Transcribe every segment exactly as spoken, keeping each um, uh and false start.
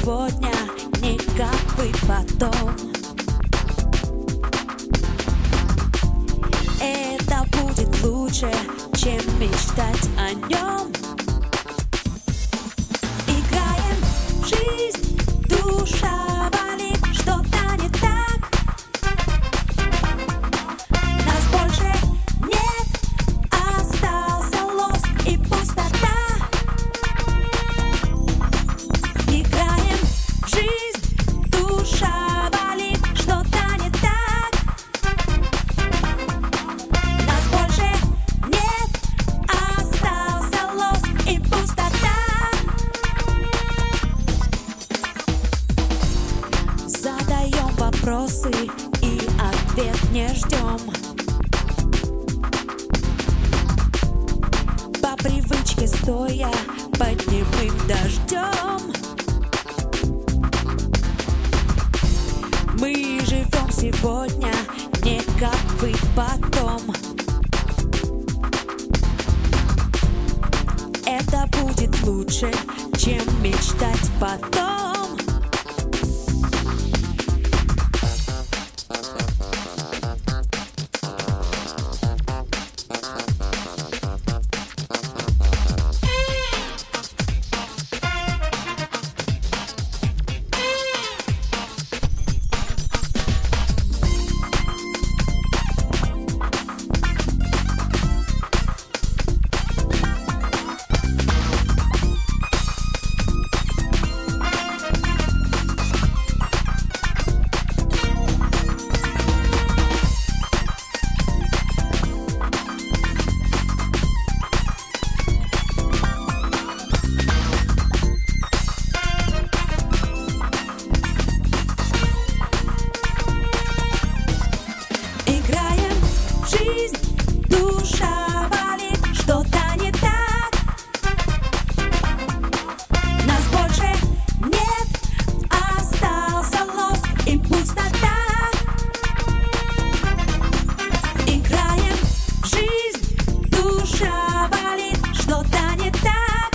сегодня, не как вы потом. Это будет лучше, чем мечтать о нем. Играем в жизнь, душа болит, что-то не так. Нас больше нет, остался лоск и пустота. Играем в жизнь, душа болит, что-то не так. Нас больше нет, остался лоск и пустота. Задаем вопросы и ответ не ждем. По привычке стоя под немым дождем. Мы живем сегодня, не как вы потом. Это будет лучше, чем мечтать потом. Жизнь, душа болит, что-то не так. Нас больше нет, остался лоск и пустота. Играем в жизнь, душа болит, что-то не так.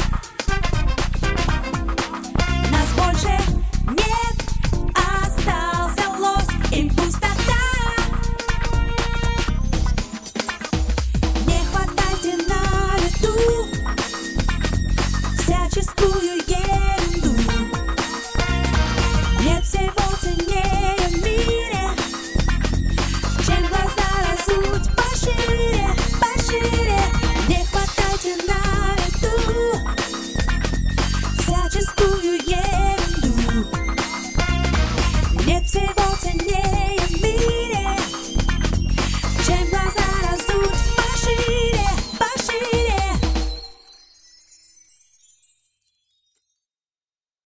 Нас больше нет, остался лоск и пустота. Всяческую ерунду нет всего.